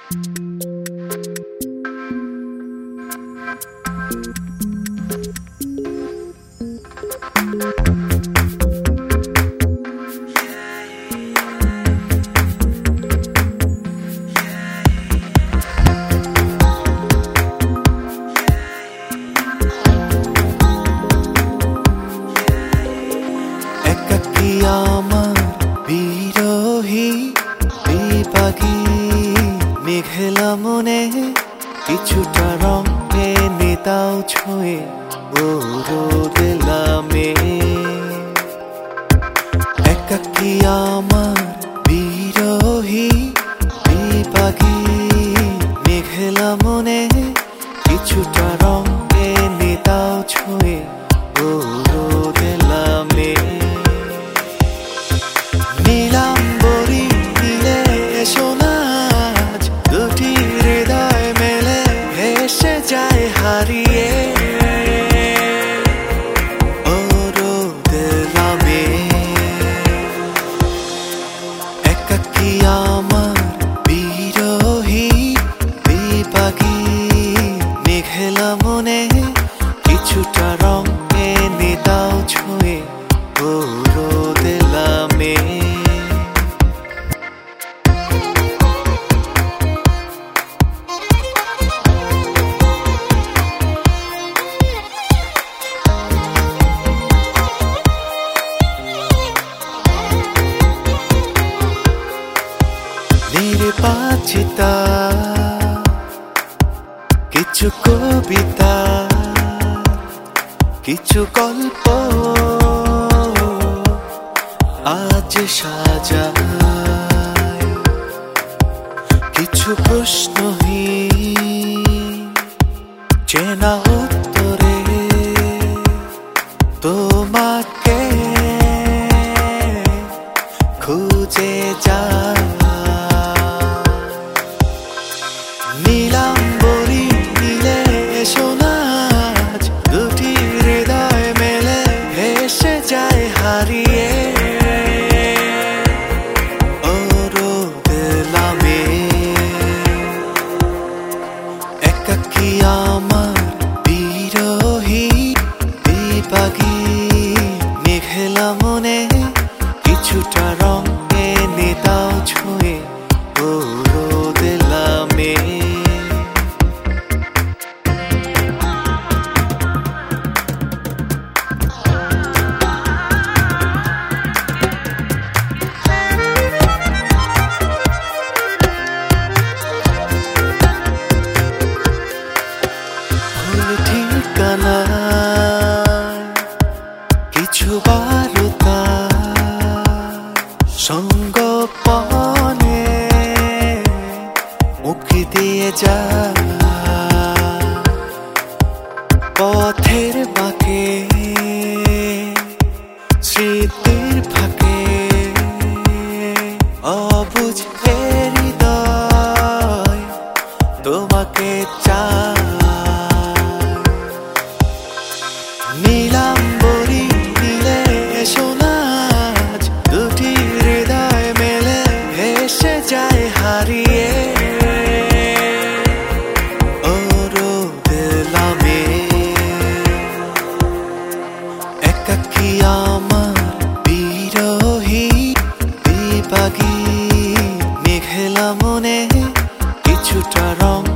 আমার বিরোহী বিপাগী মেঘেলা মনে কিছুটা রং এনে দাও ছুঁয়ে ও রোদেলামে একাকী আমার বিরোহী বিপাগী মেঘেলা মনে কিছুটা রং এনে দাও ছুঁয়ে ও রোদেলামে নীলাম্বরী নীলে এসো না আজ দুটি হৃদয় মেলে ভেসে যায় হারিয়ে ও রোদেলামে একাকী আমার বিরোহী বিপাগী মেঘেলা মনে কিছুটা রং এনে দাও ছুঁয়ে ও রোদেলামে নির্বাচিতা কিছু কবিতা কিছু গল্প আজ সাজায় কিছু প্রশ্নহীন চেনা উত্তরে তোমাকে খুঁজে যায় নীলাম্বরী নীলে এসো না আজ দুটি হৃদয় মেলে ভেসে যায় হারিয়ে ও রোদেলামে একাকী আমার বিরোহী বিপাগী মেঘেলা মনে কিছুটা রং এনে দাও ছুঁয়ে ও রোদেলামে ঠিকানা কিছু বারতা সঙ্গপনে মুখে দিয়ে যা পথের বাঁকে স্মৃতির ফাঁকে অবুঝ হৃদয় তোমাকে চায় নীলাম্বরী নীলে এসো না আজ দুটি হৃদয় মেলে ভেসে যায় হারিয়ে ও রোদেলামে একাকী আমার বিরোহী বিপাগী মেঘেলা মনে কিছুটা রং